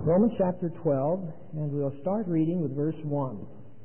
Romans chapter 12, and we'll start reading with verse 1.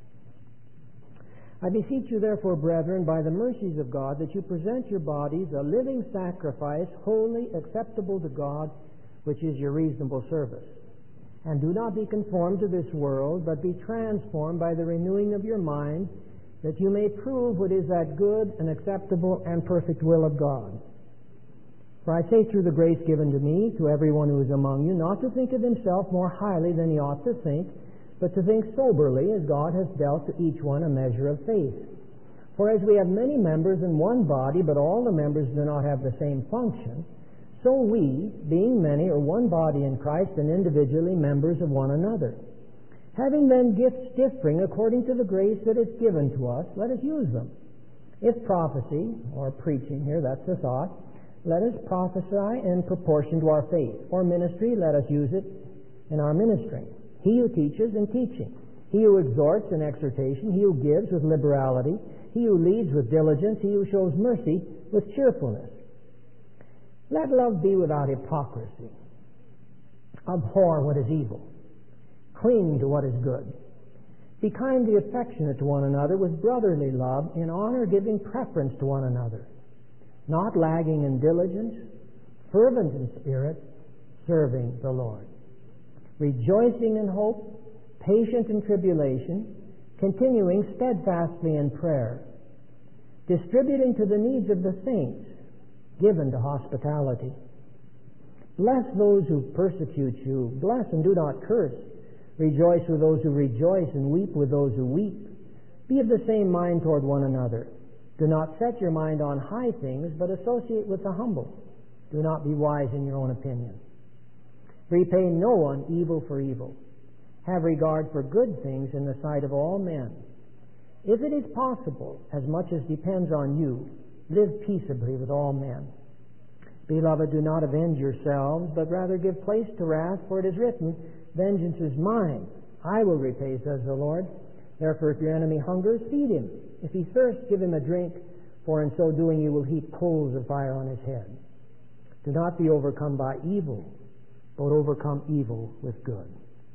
I beseech you therefore, brethren, by the mercies of God, that you present your bodies a living sacrifice, holy, acceptable to God, which is your reasonable service. And do not be conformed to this world, but be transformed by the renewing of your mind, that you may prove what is that good and acceptable and perfect will of God. For I say through the grace given to me, to everyone who is among you, not to think of himself more highly than he ought to think, but to think soberly, as God has dealt to each one a measure of faith. For as we have many members in one body, but all the members do not have the same function, so we, being many, are one body in Christ, and individually members of one another. Having then gifts differing according to the grace that is given to us, let us use them. If prophecy, or preaching here, that's the thought, let us prophesy in proportion to our faith. Or ministry, let us use it in our ministry. He who teaches in teaching. He who exhorts in exhortation. He who gives with liberality. He who leads with diligence. He who shows mercy with cheerfulness. Let love be without hypocrisy. Abhor what is evil. Cling to what is good. Be kindly affectionate to one another with brotherly love, in honor giving preference to one another. Not lagging in diligence, fervent in spirit, serving the Lord. Rejoicing in hope, patient in tribulation, continuing steadfastly in prayer. Distributing to the needs of the saints, given to hospitality. Bless those who persecute you. Bless and do not curse. Rejoice with those who rejoice, and weep with those who weep. Be of the same mind toward one another. Do not set your mind on high things, but associate with the humble. Do not be wise in your own opinion. Repay no one evil for evil. Have regard for good things in the sight of all men. If it is possible, as much as depends on you, live peaceably with all men. Beloved, do not avenge yourselves, but rather give place to wrath, for it is written, Vengeance is mine, I will repay, says the Lord. Therefore, if your enemy hungers, feed him. If he thirsts, give him a drink, for in so doing you will heap coals of fire on his head. Do not be overcome by evil, but overcome evil with good.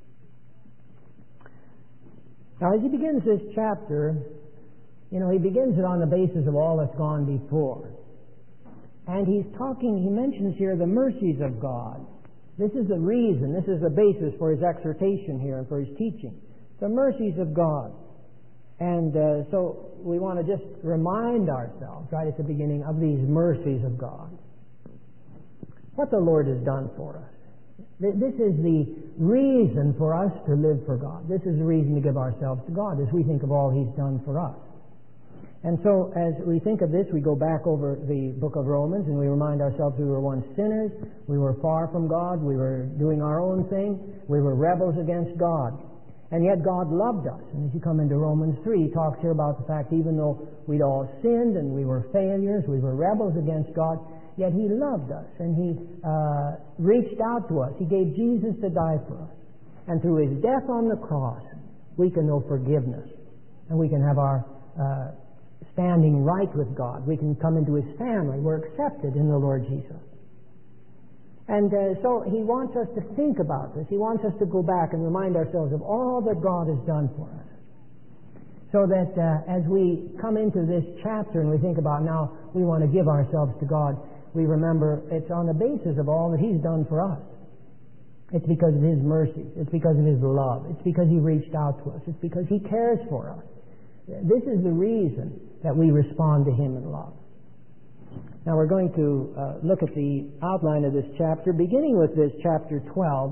Now, as he begins this chapter, he begins it on the basis of all that's gone before. And he mentions here the mercies of God. This is the reason, this is the basis for his exhortation here and for his teaching. The mercies of God. And so we want to just remind ourselves right at the beginning of these mercies of God. What the Lord has done for us. This is the reason for us to live for God. This is the reason to give ourselves to God, as we think of all He's done for us. And so as we think of this, we go back over the book of Romans and we remind ourselves we were once sinners, we were far from God, we were doing our own thing, we were rebels against God. And yet God loved us. And as you come into Romans 3, he talks here about the fact even though we'd all sinned and we were failures, we were rebels against God, yet He loved us and He reached out to us. He gave Jesus to die for us. And through His death on the cross, we can know forgiveness. And we can have our standing right with God. We can come into His family. We're accepted in the Lord Jesus. And so He wants us to think about this. He wants us to go back and remind ourselves of all that God has done for us. So that as we come into this chapter and we think about now we want to give ourselves to God, we remember it's on the basis of all that He's done for us. It's because of His mercy. It's because of His love. It's because He reached out to us. It's because He cares for us. This is the reason that we respond to Him in love. Now we're going to look at the outline of this chapter, beginning with this chapter 12.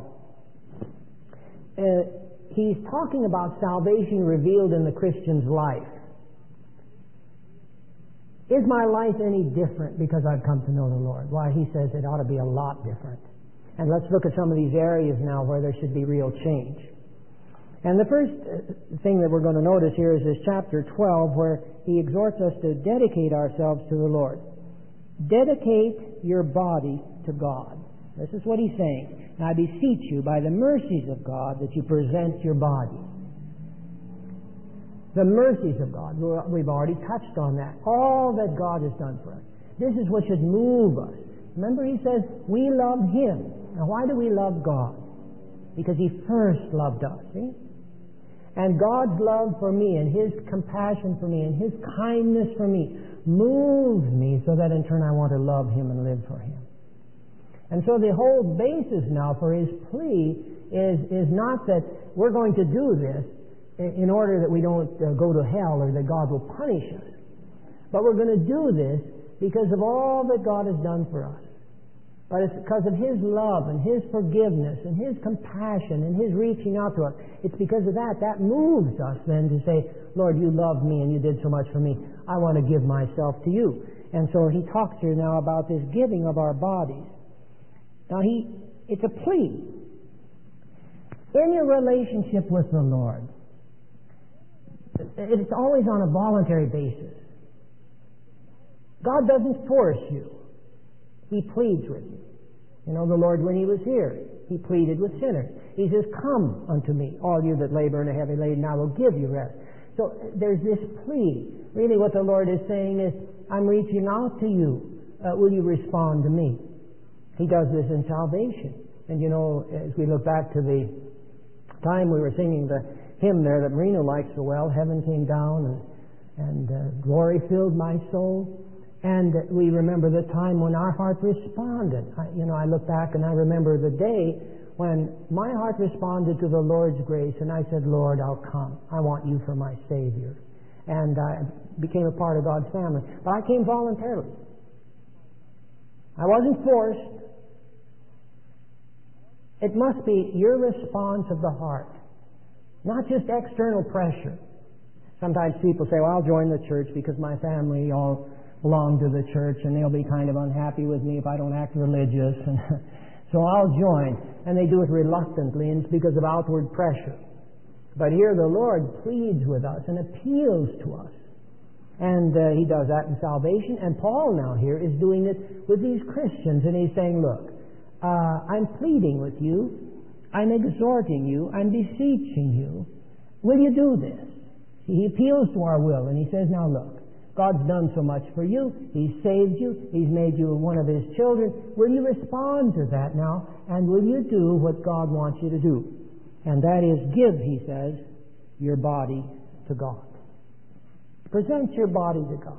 He's talking about salvation revealed in the Christian's life. Is my life any different because I've come to know the Lord? Why, he says it ought to be a lot different. And let's look at some of these areas now where there should be real change. And the first thing that we're going to notice here is this chapter 12 where he exhorts us to dedicate ourselves to the Lord. Dedicate your body to God. This is what he's saying. And I beseech you by the mercies of God that you present your body. The mercies of God. We've already touched on that. All that God has done for us. This is what should move us. Remember he says, we love Him. Now why do we love God? because He first loved us. See? And God's love for me and His compassion for me and His kindness for me moves me so that in turn I want to love Him and live for Him. And so the whole basis now for His plea is not that we're going to do this in order that we don't go to hell or that God will punish us. But we're going to do this because of all that God has done for us. But it's because of His love and His forgiveness and His compassion and His reaching out to us. It's because of that. That moves us then to say, Lord, You loved me and You did so much for me. I want to give myself to You. And so he talks here now about this giving of our bodies. Now it's a plea. In your relationship with the Lord, it's always on a voluntary basis. God doesn't force you. He pleads with you. You know, the Lord, when He was here, He pleaded with sinners. He says, come unto me, all you that labor and are heavy laden, I will give you rest. So there's this plea. Really what the Lord is saying is, I'm reaching out to you. Will you respond to me? He does this in salvation. And you know, as we look back to the time we were singing the hymn there that Marino likes so well, Heaven Came Down and Glory Filled My Soul. And we remember the time when our heart responded. I look back and I remember the day when my heart responded to the Lord's grace and I said, Lord, I'll come. I want You for my Savior. And I became a part of God's family. But I came voluntarily. I wasn't forced. It must be your response of the heart, not just external pressure. Sometimes people say, well, I'll join the church because my family all belong to the church and they'll be kind of unhappy with me if I don't act religious. And so I'll join. And they do it reluctantly, and it's because of outward pressure. But here the Lord pleads with us and appeals to us. And He does that in salvation. And Paul now here is doing it with these Christians. And he's saying, look, I'm pleading with you. I'm exhorting you. I'm beseeching you. Will you do this? See, He appeals to our will. And He says, now look, God's done so much for you. He's saved you. He's made you one of His children. Will you respond to that now? And will you do what God wants you to do? And that is give, he says, your body to God. Present your body to God.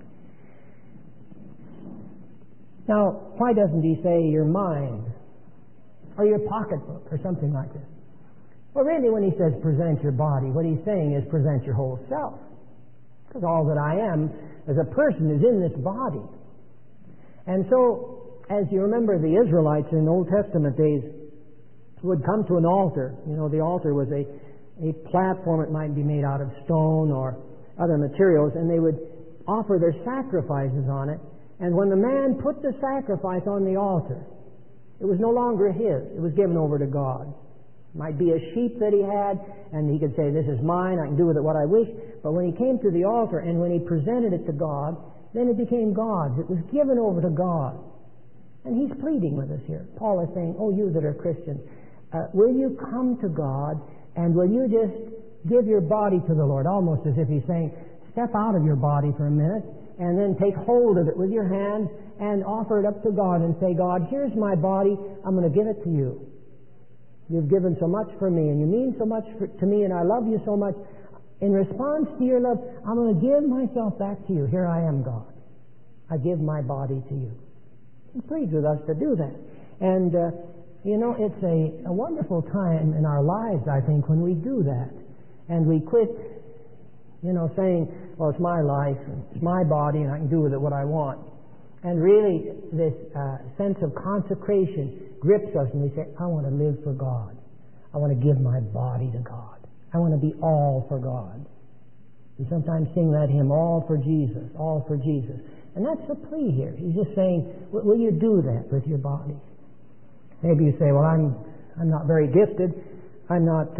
Now, why doesn't He say your mind or your pocketbook or something like this? Well, really, when He says present your body, what He's saying is present your whole self. Because all that I am as a person is in this body. And so, as you remember, the Israelites in Old Testament days would come to an altar. You know, the altar was a platform. It might be made out of stone or other materials, and they would offer their sacrifices on it. And when the man put the sacrifice on the altar, it was no longer his. It was given over to God. It might be a sheep that he had, and he could say, this is mine, I can do with it what I wish. But when he came to the altar and when he presented it to God, then it became God's. It was given over to God. And he's pleading with us here. Paul is saying, oh, you that are Christians, will you come to God and will you just give your body to the Lord? Almost as if he's saying, step out of your body for a minute and then take hold of it with your hands and offer it up to God and say, God, here's my body. I'm going to give it to you. You've given so much for me and you mean so much to me and I love you so much. In response to your love, I'm going to give myself back to you. Here I am, God. I give my body to you. He pleads with us to do that. And, it's a wonderful time in our lives, I think, when we do that. And we quit, saying, well, it's my life, and it's my body, and I can do with it what I want. And really, this sense of consecration grips us, and we say, I want to live for God. I want to give my body to God. I want to be all for God. We sometimes sing that hymn, all for Jesus, all for Jesus. And that's the plea here. He's just saying, will you do that with your body? Maybe you say, well, I'm not very gifted. I'm not,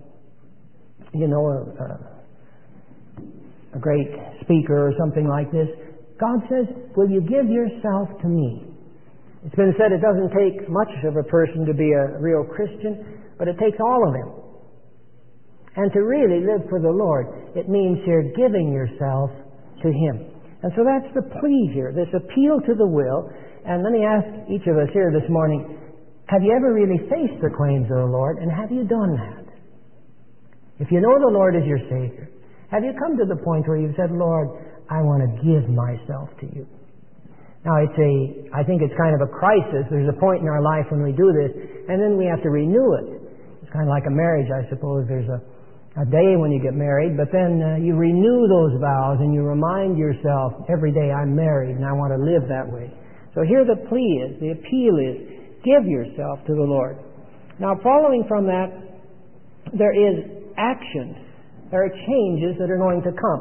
a great speaker or something like this. God says, will you give yourself to me? It's been said it doesn't take much of a person to be a real Christian, but it takes all of them. And to really live for the Lord, it means here giving yourself to Him. And so that's the plea here, this appeal to the will. And let me ask each of us here this morning, Have you ever really faced the claims of the Lord, and have you done that? If you know the Lord is your Savior, have you come to the point where you've said, Lord, I want to give myself to you? Now, I think it's kind of a crisis. There's a point in our life when we do this, and then we have to renew it. It's kind of like a marriage, I suppose. There's a day when you get married, but then you renew those vows and you remind yourself every day, I'm married and I want to live that way. So here the plea is, the appeal is, give yourself to the Lord. Now, following from that, there is action. There are changes that are going to come.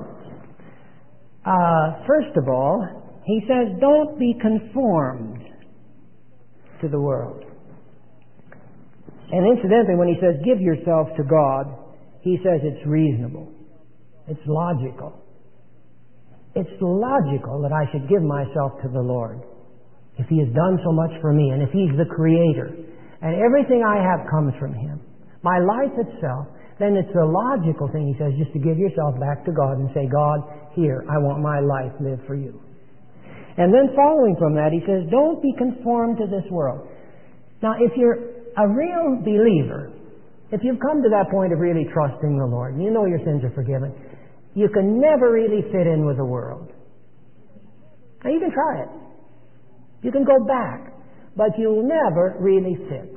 First of all, he says, don't be conformed to the world. And incidentally, when he says give yourself to God, he says it's reasonable. It's logical. It's logical that I should give myself to the Lord if He has done so much for me, and if He's the Creator, and everything I have comes from Him, my life itself, then it's a logical thing, he says, just to give yourself back to God and say, God, here, I want my life lived for you. And then following from that, he says, don't be conformed to this world. Now, if you're a real believer, if you've come to that point of really trusting the Lord, and you know your sins are forgiven, you can never really fit in with the world. Now, you can try it. You can go back, but you'll never really fit.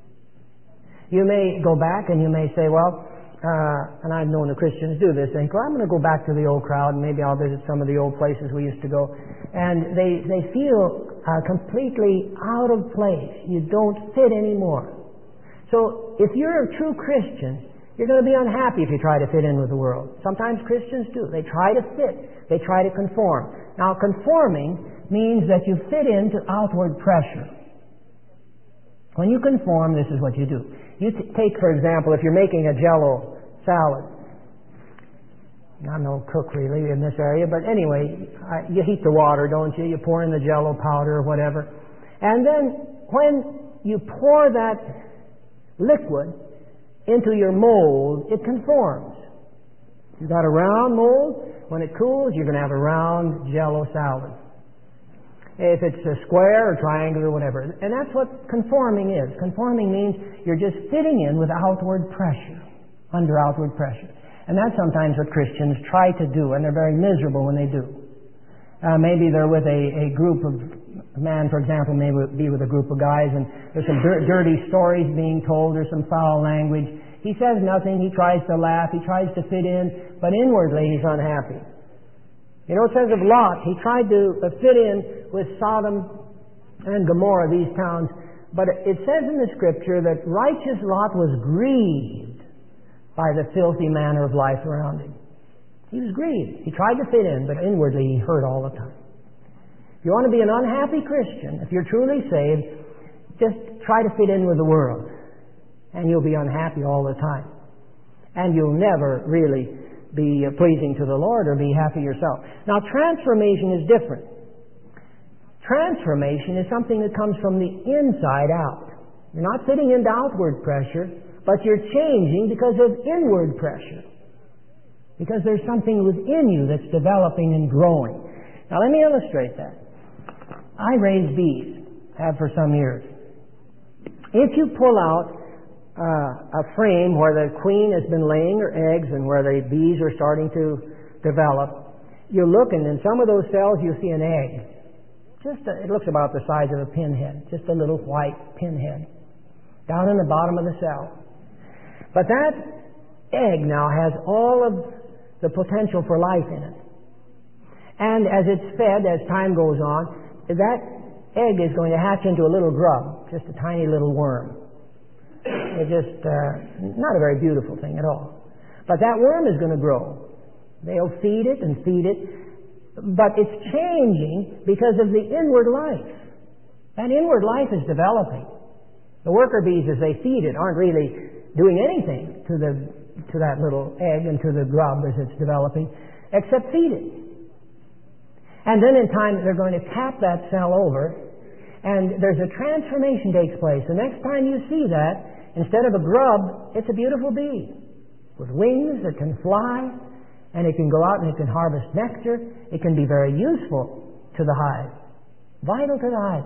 You may go back and you may say, well, and I've known the Christians do this, think, well, I'm going to go back to the old crowd and maybe I'll visit some of the old places we used to go. And they feel completely out of place. You don't fit anymore. So if you're a true Christian, you're going to be unhappy if you try to fit in with the world. Sometimes Christians do. They try to fit. They try to conform. Now, conforming means that you fit into outward pressure. When you conform, this is what you do. You take, for example, if you're making a Jell-O salad. I'm no cook really in this area, but anyway, you heat the water, don't you? You pour in the Jell-O powder or whatever. And then when you pour that liquid into your mold, it conforms. You've got a round mold. When it cools, you're going to have a round Jell-O salad. If it's a square or triangular or whatever. And that's what conforming is. Conforming means you're just fitting in with outward pressure, under outward pressure. And that's sometimes what Christians try to do, and they're very miserable when they do. Maybe they're with a group of, a man, for example, may be with a group of guys, and there's some dirty stories being told, there's some foul language. He says nothing, he tries to laugh, he tries to fit in, but inwardly he's unhappy. You know, it says of Lot, he tried to fit in with Sodom and Gomorrah, these towns, but it says in the Scripture that righteous Lot was grieved by the filthy manner of life around him. He was grieved. He tried to fit in, but inwardly he hurt all the time. If you want to be an unhappy Christian, if you're truly saved, just try to fit in with the world, and you'll be unhappy all the time. And you'll never really be pleasing to the Lord or be happy yourself. Now, transformation is different. Transformation is something that comes from the inside out. You're not fitting into outward pressure, but you're changing because of inward pressure. Because there's something within you that's developing and growing. Now, let me illustrate that. I raise bees, have for some years. If you pull out a frame where the queen has been laying her eggs and where the bees are starting to develop, you're looking, in some of those cells you see an egg. It looks about the size of a pinhead, just a little white pinhead, down in the bottom of the cell. But that egg now has all of the potential for life in it. And as it's fed, as time goes on, that egg is going to hatch into a little grub, just a tiny little worm. It's just not a very beautiful thing at all. But that worm is going to grow. They'll feed it and feed it. But it's changing because of the inward life. That inward life is developing. The worker bees, as they feed it, aren't really doing anything to that little egg and to the grub as it's developing, except feed it. And then in time they're going to tap that cell over, and there's a transformation takes place. The next time you see that, instead of a grub, it's a beautiful bee with wings that can fly, and it can go out and it can harvest nectar. It can be very useful to the hive, vital to the hive.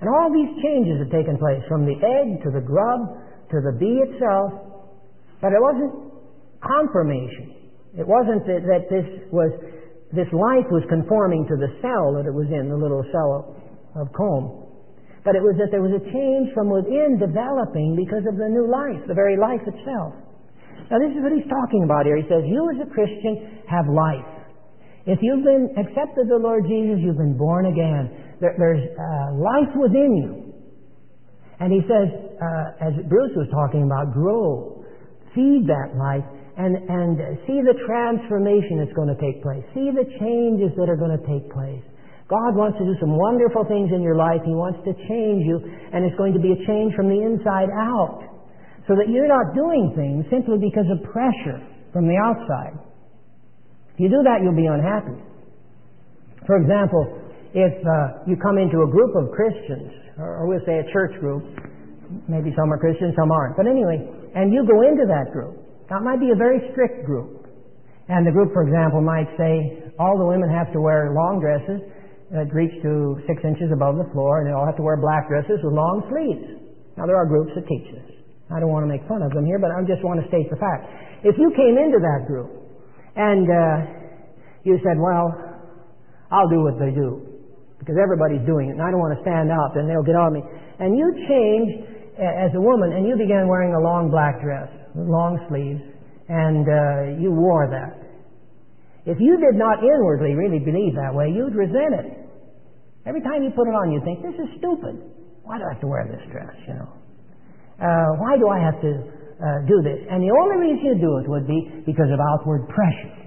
And all these changes had taken place, from the egg to the grub to the bee itself. But it wasn't conformation. It wasn't that this life was conforming to the cell that it was in, the little cell of comb. But it was that there was a change from within developing because of the new life, the very life itself. Now this is what he's talking about here. He says, you as a Christian have life. If you've been accepted the Lord Jesus, you've been born again. There's life within you. And he says, as Bruce was talking about, grow, feed that life, and see the transformation that's going to take place. See the changes that are going to take place. God wants to do some wonderful things in your life. He wants to change you, and it's going to be a change from the inside out, so that you're not doing things simply because of pressure from the outside. If you do that, you'll be unhappy. For example, if you come into a group of Christians, or we'll say a church group, maybe some are Christians, some aren't, but anyway, and you go into that group. Now, it might be a very strict group. And the group, for example, might say all the women have to wear long dresses that reach to 6 inches above the floor, and they all have to wear black dresses with long sleeves. Now, there are groups that teach this. I don't want to make fun of them here, but I just want to state the fact. If you came into that group and you said, well, I'll do what they do, because everybody's doing it, and I don't want to stand out, then they'll get on me. And you changed as a woman, and you began wearing a long black dress with long sleeves, and you wore that. If you did not inwardly really believe that way, you'd resent it. Every time you put it on, you think, this is stupid. Why do I have to wear this dress, you know? Why do I have to do this? And the only reason you do it would be because of outward pressure.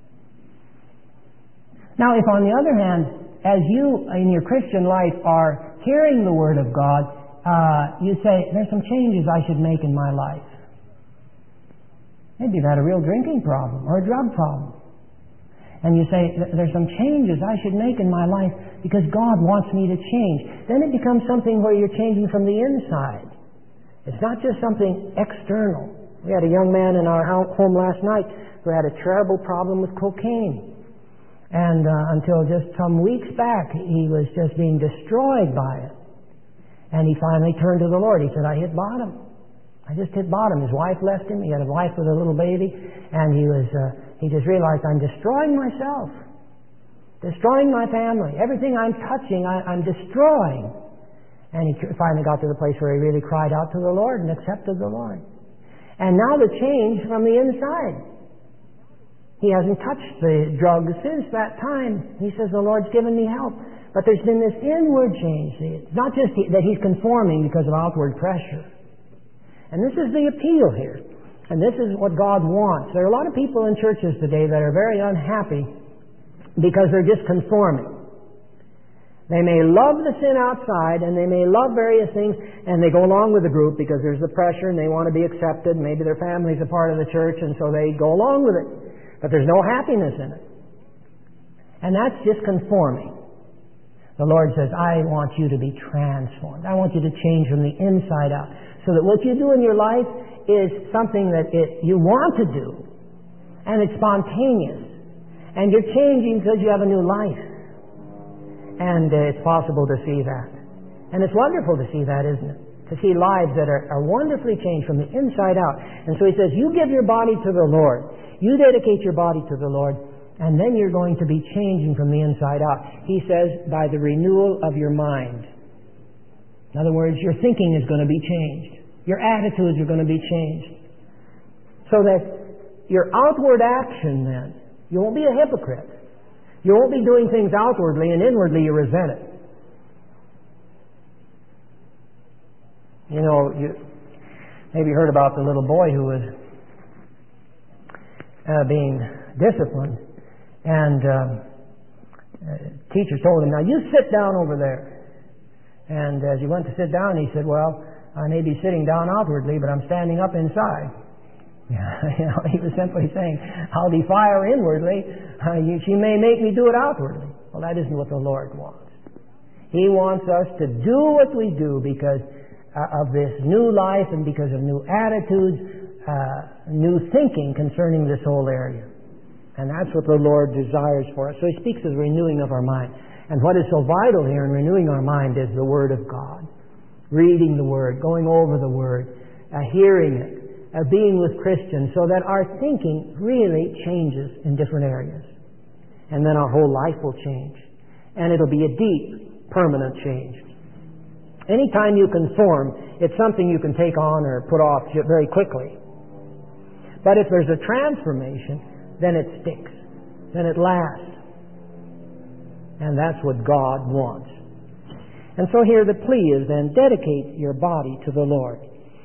Now, if on the other hand, as you in your Christian life are hearing the Word of God, you say, there's some changes I should make in my life. Maybe you've had a real drinking problem or a drug problem. And you say, there's some changes I should make in my life because God wants me to change. Then it becomes something where you're changing from the inside. It's not just something external. We had a young man in our home last night who had a terrible problem with cocaine. And until just some weeks back, he was just being destroyed by it. And he finally turned to the Lord. He said, I hit bottom. I just hit bottom. His wife left him. He had a wife with a little baby. And he just realized, I'm destroying myself. Destroying my family. Everything I'm touching, I'm destroying. And he finally got to the place where he really cried out to the Lord and accepted the Lord. And now the change from the inside. He hasn't touched the drugs since that time. He says, the Lord's given me help. But there's been this inward change. See, it's not just that he's conforming because of outward pressure. And this is the appeal here. And this is what God wants. There are a lot of people in churches today that are very unhappy because they're just conforming. They may love the sin outside, and they may love various things, and they go along with the group because there's the pressure and they want to be accepted. Maybe their family's a part of the church, and so they go along with it. But there's no happiness in it. And that's just conforming. The Lord says, I want you to be transformed. I want you to change from the inside out. So that what you do in your life is something that you want to do. And it's spontaneous. And you're changing because you have a new life. And it's possible to see that. And it's wonderful to see that, isn't it? To see lives that are wonderfully changed from the inside out. And so he says, you give your body to the Lord. You dedicate your body to the Lord. And then you're going to be changing from the inside out. He says, by the renewal of your mind. In other words, your thinking is going to be changed. Your attitudes are going to be changed. So that your outward action then, you won't be a hypocrite. You won't be doing things outwardly and inwardly you resent it. You know, you maybe heard about the little boy who was being disciplined. And teacher told him, now you sit down over there. And as he went to sit down, he said, well, I may be sitting down outwardly, but I'm standing up inside. You know, he was simply saying, I'll defy her inwardly. She may make me do it outwardly. Well, that isn't what the Lord wants. He wants us to do what we do because of this new life and because of new attitudes, new thinking concerning this whole area. And that's what the Lord desires for us. So he speaks of the renewing of our mind. And what is so vital here in renewing our mind is the Word of God. Reading the Word, going over the Word, hearing it, being with Christians, so that our thinking really changes in different areas. And then our whole life will change. And it'll be a deep, permanent change. Anytime you conform, it's something you can take on or put off very quickly. But if there's a transformation, then it sticks. Then it lasts. And that's what God wants. And so here the plea is then, dedicate your body to the Lord.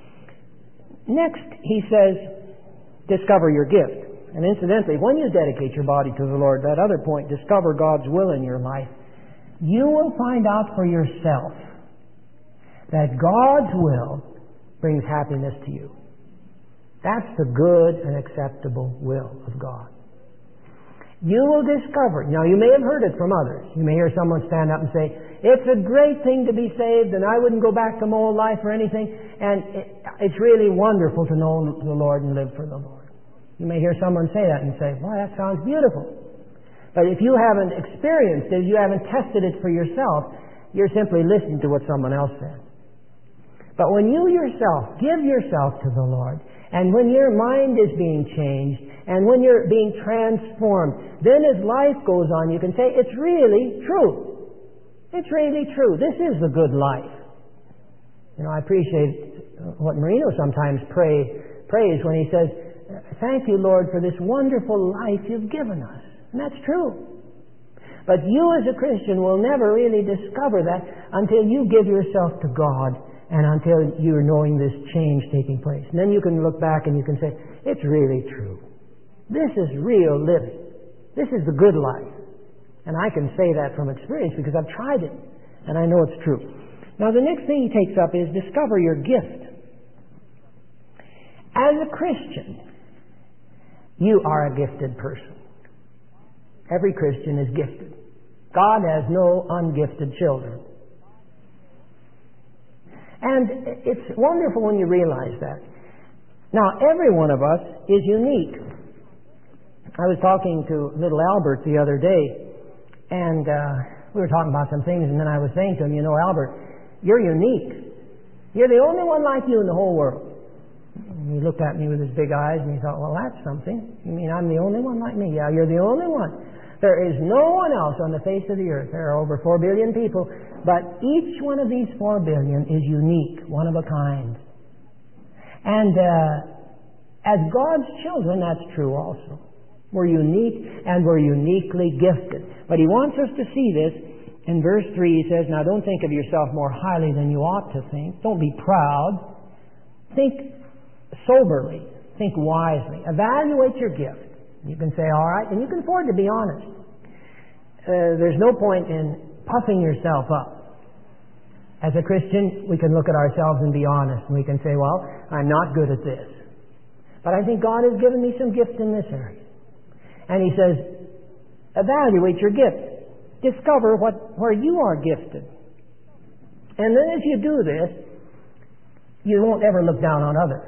Next, he says, discover your gift. And incidentally, when you dedicate your body to the Lord, that other point, discover God's will in your life, you will find out for yourself that God's will brings happiness to you. That's the good and acceptable will of God. You will discover. Now, you may have heard it from others. You may hear someone stand up and say, it's a great thing to be saved, and I wouldn't go back to my old life or anything, and it's really wonderful to know the Lord and live for the Lord. You may hear someone say that and say, well, that sounds beautiful. But if you haven't experienced it, you haven't tested it for yourself, you're simply listening to what someone else says. But when you yourself give yourself to the Lord, and when your mind is being changed, and when you're being transformed, then as life goes on, you can say, it's really true. It's really true. This is the good life. You know, I appreciate what Marino sometimes prays when he says, thank you, Lord, for this wonderful life you've given us. And that's true. But you as a Christian will never really discover that until you give yourself to God and until you're knowing this change taking place. And then you can look back and you can say, it's really true. This is real living. This is the good life. And I can say that from experience because I've tried it and I know it's true. Now the next thing he takes up is discover your gift. As a Christian, you are a gifted person. Every Christian is gifted. God has no ungifted children. And it's wonderful when you realize that. Now, every one of us is unique. I was talking to little Albert the other day, and we were talking about some things, and then I was saying to him, you know, Albert, you're unique. You're the only one like you in the whole world. And he looked at me with his big eyes, and he thought, well, that's something. You mean I'm the only one like me? Yeah, you're the only one. There is no one else on the face of the earth. There are over 4 billion people, but each one of these 4 billion is unique, one of a kind. And as God's children, that's true also. We're unique and we're uniquely gifted. But he wants us to see this. In verse 3 he says, now don't think of yourself more highly than you ought to think. Don't be proud. Think soberly. Think wisely. Evaluate your gift. You can say, all right, and you can afford to be honest. There's no point in puffing yourself up. As a Christian, we can look at ourselves and be honest, and we can say, well, I'm not good at this. But I think God has given me some gift in this area. And he says, evaluate your gift. Discover where you are gifted. And then as you do this, you won't ever look down on others.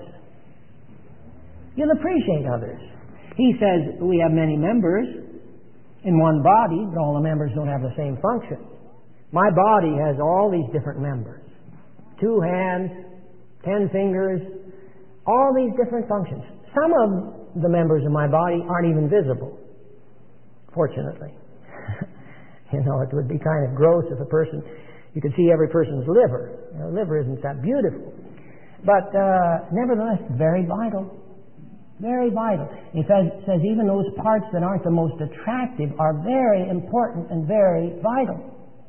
You'll appreciate others. He says we have many members in one body, but all the members don't have the same function. My body has all these different members. 2 hands, 10 fingers, all these different functions. Some of the members of my body aren't even visible, fortunately. You know, it would be kind of gross if you could see every person's liver. You know, liver isn't that beautiful. But nevertheless, very vital. Very vital. He says even those parts that aren't the most attractive are very important and very vital.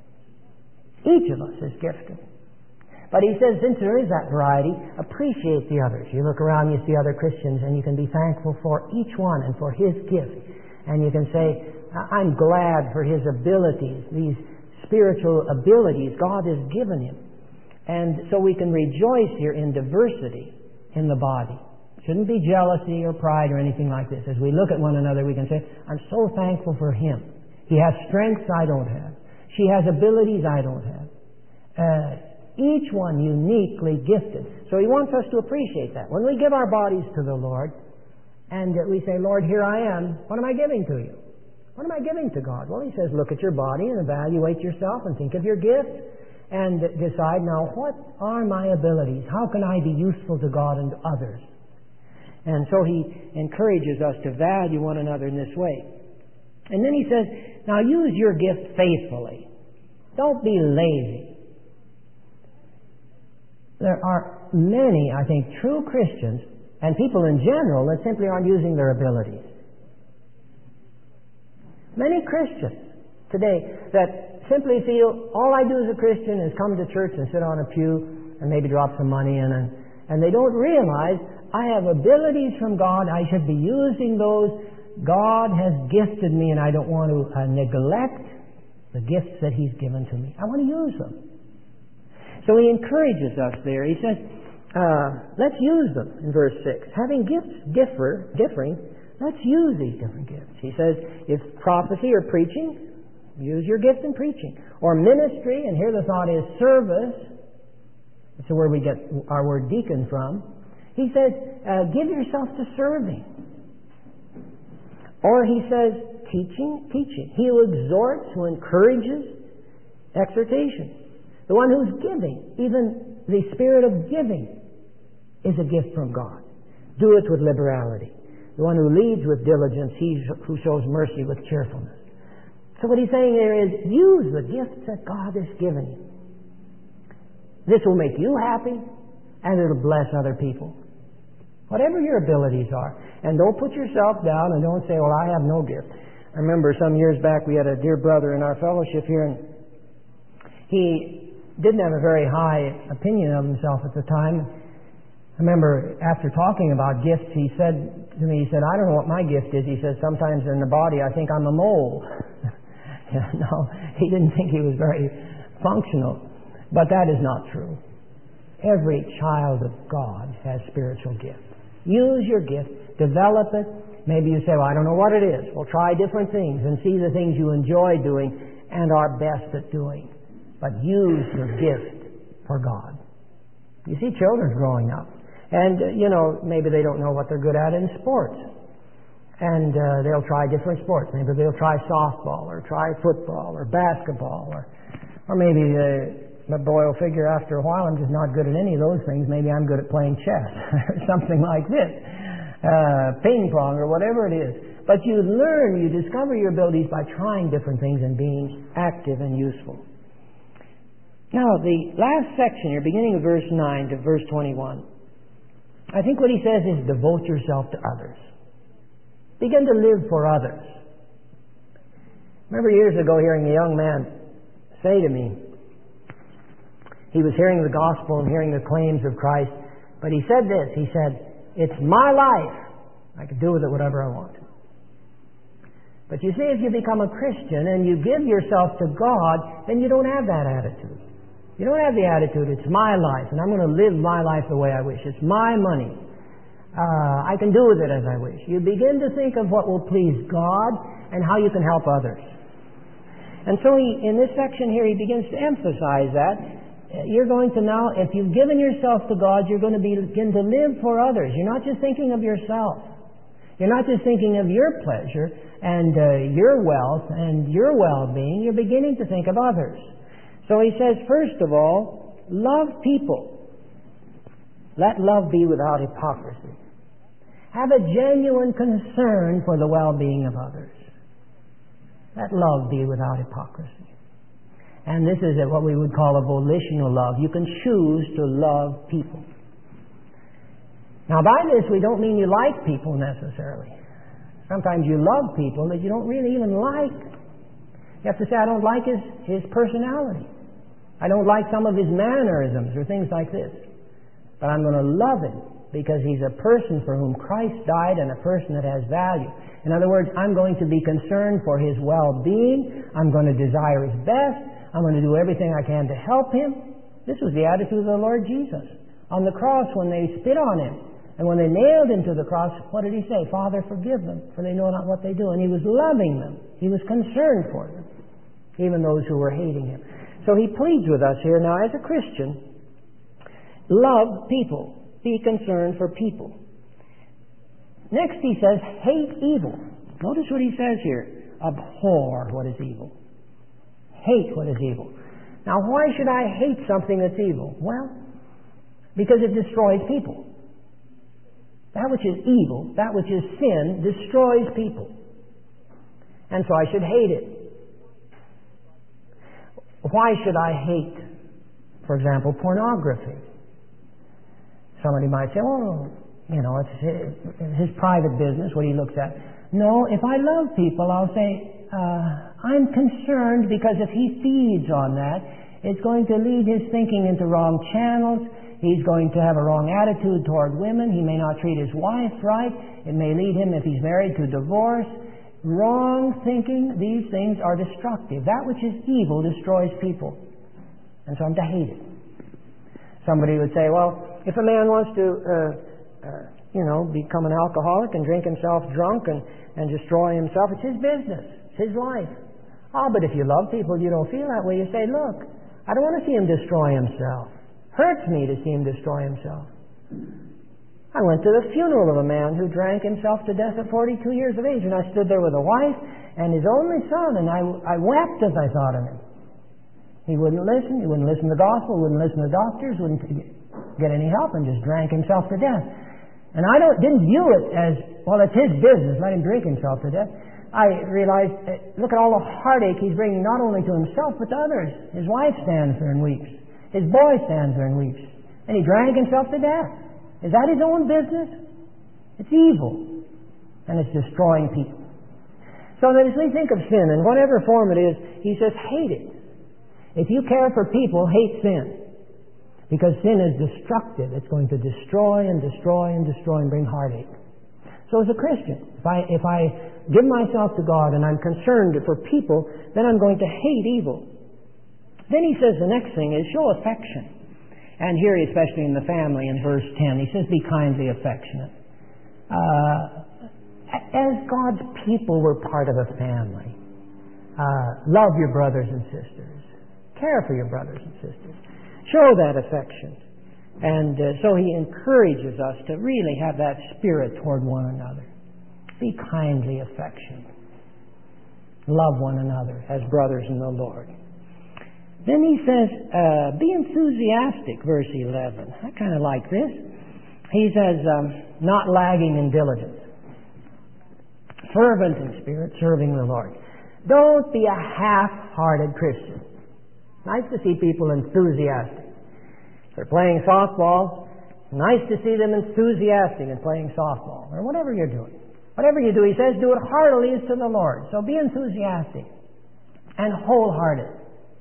Each of us is gifted. But he says, since there is that variety, appreciate the others. You look around, you see other Christians, and you can be thankful for each one and for his gift. And you can say, I'm glad for his abilities, these spiritual abilities God has given him. And so we can rejoice here in diversity in the body. Shouldn't be jealousy or pride or anything like this. As we look at one another, we can say, I'm so thankful for him. He has strengths I don't have. She has abilities I don't have. Each one uniquely gifted. So he wants us to appreciate that. When we give our bodies to the Lord, and we say, Lord, here I am, what am I giving to you? What am I giving to God? Well, he says, look at your body and evaluate yourself and think of your gifts and decide, now, what are my abilities? How can I be useful to God and to others? And so he encourages us to value one another in this way. And then he says, now use your gift faithfully. Don't be lazy. There are many, I think, true Christians and people in general that simply aren't using their abilities. Many Christians today that simply feel all I do as a Christian is come to church and sit on a pew and maybe drop some money in, and they don't realize I have abilities from God. I should be using those. God has gifted me, and I don't want to neglect the gifts that He's given to me. I want to use them. So he encourages us there. He says, let's use them in verse 6. Having gifts differing, let's use these different gifts. He says, if prophecy or preaching, use your gift in preaching. Or ministry, and here the thought is service. That's where we get our word deacon from. He says, give yourself to serving. Or he says, teaching. He who exhorts, who encourages, exhortation. The one who's giving, even the spirit of giving, is a gift from God. Do it with liberality. The one who leads with diligence, he who shows mercy with cheerfulness. So what he's saying there is, use the gifts that God has given you. This will make you happy, and it'll bless other people. Whatever your abilities are. And don't put yourself down and don't say, well, I have no gift. I remember some years back we had a dear brother in our fellowship here, and he didn't have a very high opinion of himself at the time. I remember after talking about gifts, he said to me, I don't know what my gift is. He says, sometimes in the body I think I'm a mole. No, he didn't think he was very functional. But that is not true. Every child of God has spiritual gifts. Use your gift. Develop it. Maybe you say, well, I don't know what it is. Well, try different things and see the things you enjoy doing and are best at doing. But use your gift for God. You see children growing up. And, maybe they don't know what they're good at in sports. And they'll try different sports. Maybe they'll try softball or try football or basketball. Or maybe the boy will figure after a while, I'm just not good at any of those things. Maybe I'm good at playing chess or something like this. Ping pong or whatever it is. But you learn, you discover your abilities by trying different things and being active and useful. Now, the last section here, beginning of verse 9 to verse 21, I think what he says is devote yourself to others. Begin to live for others. I remember years ago hearing a young man say to me, he was hearing the gospel and hearing the claims of Christ, but he said this, he said, it's my life. I can do with it whatever I want. But you see, if you become a Christian and you give yourself to God, then you don't have that attitude. You don't have the attitude, it's my life, and I'm going to live my life the way I wish. It's my money. I can do with it as I wish. You begin to think of what will please God and how you can help others. And so in this section here, he begins to emphasize that. You're going to now, if you've given yourself to God, you're going to begin to live for others. You're not just thinking of yourself. You're not just thinking of your pleasure and your wealth and your well-being. You're beginning to think of others. So he says, first of all, love people. Let love be without hypocrisy. Have a genuine concern for the well-being of others. Let love be without hypocrisy. And this is what we would call a volitional love. You can choose to love people. Now by this we don't mean you like people necessarily. Sometimes you love people that you don't really even like. You have to say, I don't like his personality. I don't like some of his mannerisms or things like this. But I'm going to love him because he's a person for whom Christ died and a person that has value. In other words, I'm going to be concerned for his well-being. I'm going to desire his best. I'm going to do everything I can to help him. This was the attitude of the Lord Jesus. On the cross, when they spit on him and when they nailed him to the cross, what did he say? Father, forgive them, for they know not what they do. And he was loving them. He was concerned for them, even those who were hating him. So he pleads with us here now as a Christian, love people. Be concerned for people. Next he says, hate evil. Notice what he says here. abhor what is evil. Hate what is evil. Now, why should I hate something that's evil? Well, because it destroys people. That which is evil, that which is sin, destroys people. And so I should hate it. Why should I hate, for example, pornography? Somebody might say, oh, it's his private business, what he looks at. No, if I love people, I'll say, I'm concerned because if he feeds on that, it's going to lead his thinking into wrong channels. He's going to have a wrong attitude toward women. He may not treat his wife right. It may lead him, if he's married, to divorce. Wrong thinking, these things are destructive. That which is evil destroys people. And so I'm to hate it. Somebody would say, well, if a man wants to, become an alcoholic and drink himself drunk and destroy himself, it's his business. It's his life. Oh, but if you love people, you don't feel that way. You say, look, I don't want to see him destroy himself. Hurts me to see him destroy himself. I went to the funeral of a man who drank himself to death at 42 years of age, and I stood there with a wife and his only son, and I wept as I thought of him. He wouldn't listen. He wouldn't listen to the gospel, wouldn't listen to the doctors, wouldn't get any help, and just drank himself to death. And I didn't view it as, well, it's his business, let him drink himself to death. I realized, look at all the heartache he's bringing not only to himself, but to others. His wife stands there and weeps. His boy stands there and weeps. And he drank himself to death. Is that his own business? It's evil. And it's destroying people. So that as we think of sin, in whatever form it is, he says, hate it. If you care for people, hate sin. Because sin is destructive. It's going to destroy and destroy and destroy and bring heartache. So as a Christian, if I give myself to God and I'm concerned for people, then I'm going to hate evil. Then he says the next thing is show affection. And here, especially in the family, in verse 10, he says, be kindly affectionate. As God's people, we're part of a family. Love your brothers and sisters. Care for your brothers and sisters. Show that affection. And so he encourages us to really have that spirit toward one another. Be kindly affectionate. Love one another as brothers in the Lord. Then he says, be enthusiastic, verse 11. I kind of like this. He says, not lagging in diligence. Fervent in spirit, serving the Lord. Don't be a half-hearted Christian. Nice to see people enthusiastic. They're playing softball. Nice to see them enthusiastic in playing softball. Or whatever you're doing. Whatever you do, he says, do it heartily as to the Lord. So be enthusiastic and wholehearted.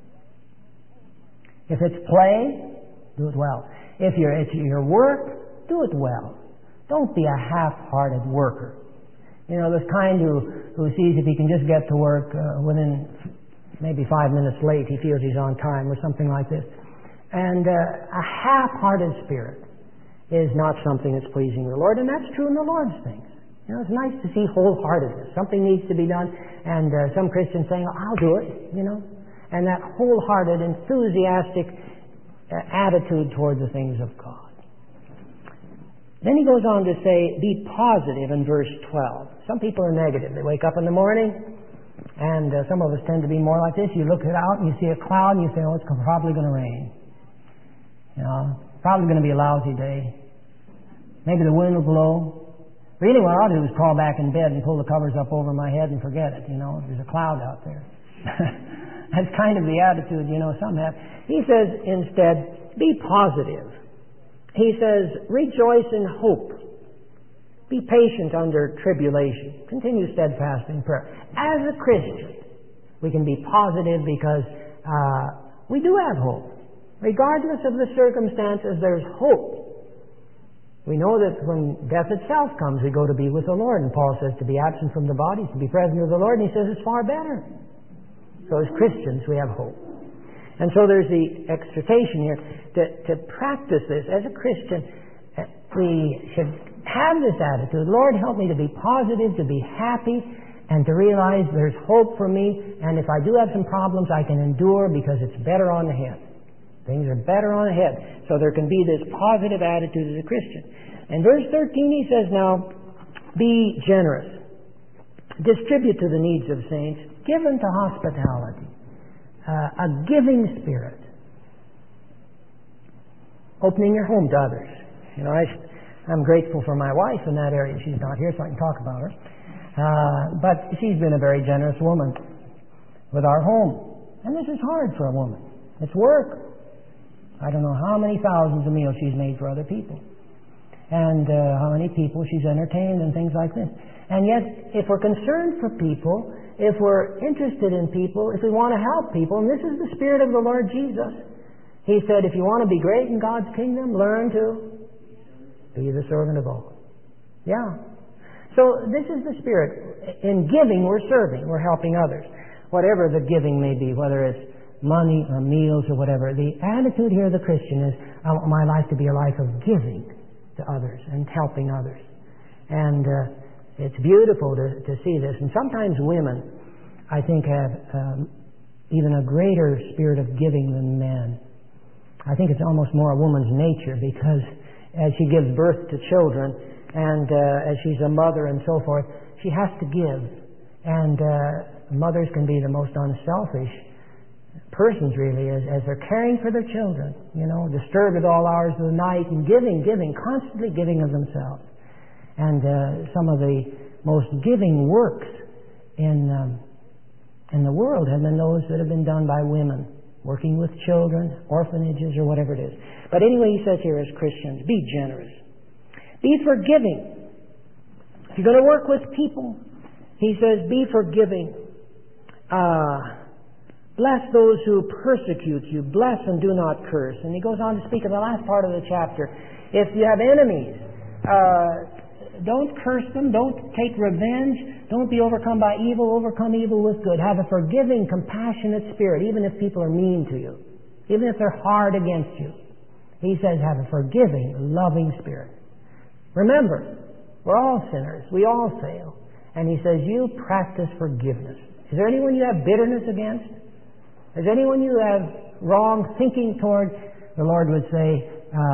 If it's play, do it well. If it's your work, do it well. Don't be a half-hearted worker. This kind who sees if he can just get to work within maybe 5 minutes late, he feels he's on time or something like this. And a half-hearted spirit is not something that's pleasing to the Lord, and that's true in the Lord's things. It's nice to see wholeheartedness. Something needs to be done, and some Christians saying, I'll do it, and that wholehearted, enthusiastic attitude toward the things of God. Then he goes on to say, be positive in verse 12. Some people are negative. They wake up in the morning, and some of us tend to be more like this. You look out and you see a cloud and you say, oh, it's probably going to rain. Probably going to be a lousy day. Maybe the wind will blow. Really what I'll do is crawl back in bed and pull the covers up over my head and forget it. There's a cloud out there. That's kind of the attitude, some have. He says instead, be positive. He says, rejoice in hope. Be patient under tribulation. Continue steadfast in prayer. As a Christian, we can be positive because we do have hope. Regardless of the circumstances, there's hope. We know that when death itself comes, we go to be with the Lord. And Paul says to be absent from the body, to be present with the Lord. And he says it's far better. So as Christians, we have hope. And so there's the exhortation here to practice this. As a Christian, we should have this attitude. Lord, help me to be positive, to be happy, and to realize there's hope for me. And if I do have some problems, I can endure because it's better on ahead. Things are better on ahead. So there can be this positive attitude as a Christian. In verse 13 he says now, be generous. Distribute to the needs of saints. Give unto hospitality. A giving spirit. Opening your home to others. You know, I'm grateful for my wife in that area. She's not here, so I can talk about her. But she's been a very generous woman with our home. And this is hard for a woman. It's work. I don't know how many thousands of meals she's made for other people. And how many people she's entertained and things like this. And yet, if we're concerned for people, if we're interested in people, if we want to help people, and this is the spirit of the Lord Jesus. He said, if you want to be great in God's kingdom, learn to be the servant of all. Yeah. So this is the spirit. In giving, we're serving. We're helping others. Whatever the giving may be, whether it's money or meals or whatever. The attitude here of the Christian is, I want my life to be a life of giving to others and helping others. And it's beautiful to see this. And sometimes women, I think, have even a greater spirit of giving than men. I think it's almost more a woman's nature, because as she gives birth to children and as she's a mother and so forth, she has to give. And mothers can be the most unselfish persons, really, as they're caring for their children, you know, disturbed at all hours of the night and giving, constantly giving of themselves. And some of the most giving works in the world have been those that have been done by women, working with children, orphanages, or whatever it is. But anyway, he says here, as Christians, be generous. Be forgiving. If you're going to work with people, he says, be forgiving. Bless those who persecute you. Bless and do not curse. And he goes on to speak in the last part of the chapter. If you have enemies, don't curse them. Don't take revenge. Don't be overcome by evil. Overcome evil with good. Have a forgiving, compassionate spirit, even if people are mean to you, even if they're hard against you. He says, have a forgiving, loving spirit. Remember, we're all sinners. We all fail. And he says, you practice forgiveness. Is there anyone you have bitterness against? Is there anyone you have wrong thinking toward? The Lord would say,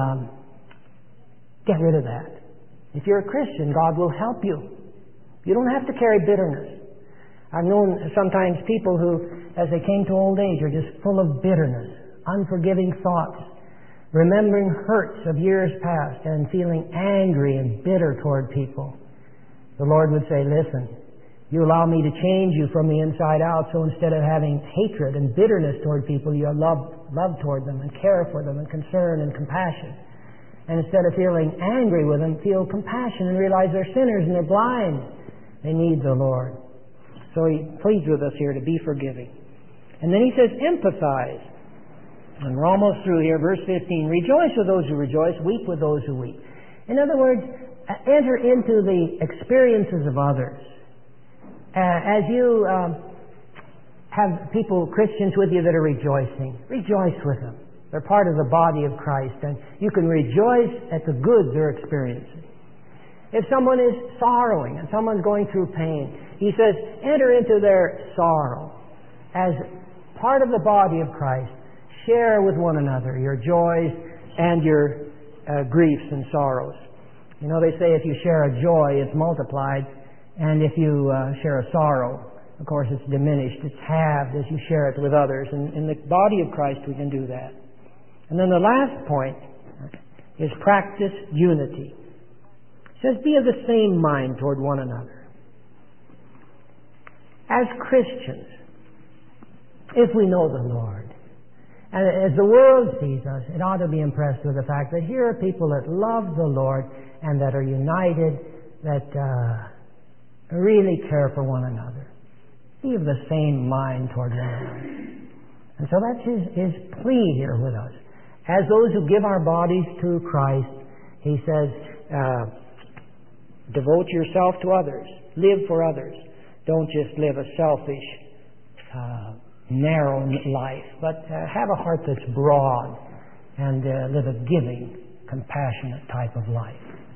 get rid of that. If you're a Christian, God will help you. You don't have to carry bitterness. I've known sometimes people who, as they came to old age, are just full of bitterness, unforgiving thoughts, remembering hurts of years past and feeling angry and bitter toward people. The Lord would say, listen, you allow me to change you from the inside out, so instead of having hatred and bitterness toward people, you have love toward them and care for them and concern and compassion. And instead of feeling angry with them, feel compassion and realize they're sinners and they're blind. They need the Lord. So he pleads with us here to be forgiving. And then he says, empathize. And we're almost through here. Verse 15, rejoice with those who rejoice, weep with those who weep. In other words, enter into the experiences of others. As you have people, Christians with you that are rejoicing, rejoice with them. They're part of the body of Christ, and you can rejoice at the good they're experiencing. If someone is sorrowing and someone's going through pain, he says, enter into their sorrow. As part of the body of Christ, share with one another your joys and your griefs and sorrows. You know, they say if you share a joy, it's multiplied, and if you share a sorrow, of course, it's diminished. It's halved as you share it with others. And in the body of Christ, we can do that. And then the last point is practice unity. It says, be of the same mind toward one another. As Christians, if we know the Lord, and as the world sees us, it ought to be impressed with the fact that here are people that love the Lord and that are united, that really care for one another. Be of the same mind toward one another. And so that's his plea here with us. As those who give our bodies to Christ, he says, devote yourself to others. Live for others. Don't just live a selfish, narrow life, but have a heart that's broad and live a giving, compassionate type of life.